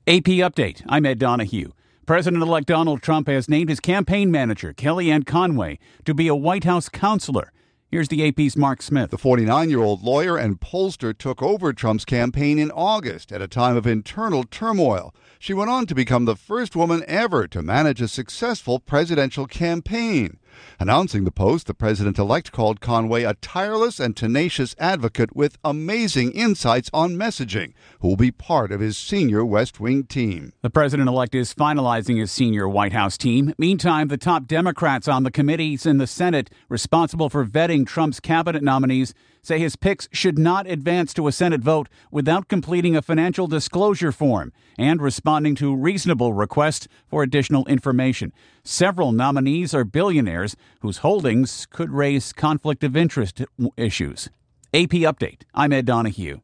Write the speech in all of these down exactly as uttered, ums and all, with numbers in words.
A P Update. I'm Ed Donahue. President-elect Donald Trump has named his campaign manager, Kellyanne Conway, to be a White House counselor. Here's the A P's Mark Smith. The forty-nine-year-old lawyer and pollster took over Trump's campaign in August at a time of internal turmoil. She went on to become the first woman ever to manage a successful presidential campaign. Announcing the post, the president-elect called Conway a tireless and tenacious advocate with amazing insights on messaging, who will be part of his senior West Wing team. The president-elect is finalizing his senior White House team. Meantime, the top Democrats on the committees in the Senate responsible for vetting Trump's cabinet nominees say his picks should not advance to a Senate vote without completing a financial disclosure form and responding to reasonable requests for additional information. Several nominees are billionaires whose holdings could raise conflict of interest issues. A P Update. I'm Ed Donahue.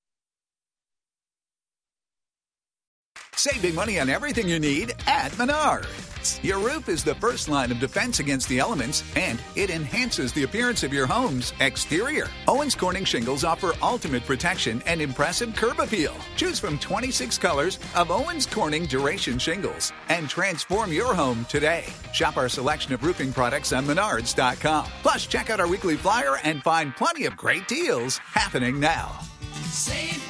Save big money on everything you need at Menards. Your roof is the first line of defense against the elements, and it enhances the appearance of your home's exterior. Owens Corning shingles offer ultimate protection and impressive curb appeal. Choose from twenty-six colors of Owens Corning Duration shingles and transform your home today. Shop our selection of roofing products on Menards dot com. Plus, check out our weekly flyer and find plenty of great deals happening now. Save